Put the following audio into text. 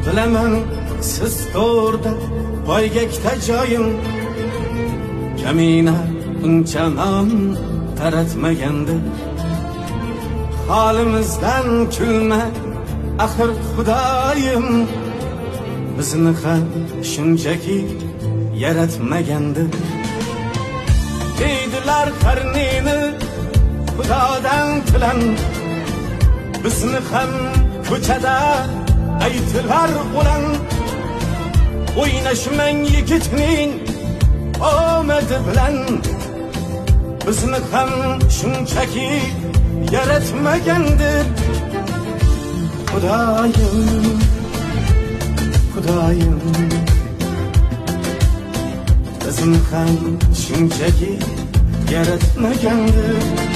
bilaman siz to'rda poygakda joyim kamina uncha nom taratmagandi holimizdan kulma axir xudoyim bizni ham shunchaki yaratmagandi deydilar qarnini xudodan tilan bizni ham ko'chada aytilar ulan o'ynashmang yigitning omadi bilan bizni ham shunchaki yaratmagandir xudoyim xudoyim bizni ham shunchaki yaratmagandir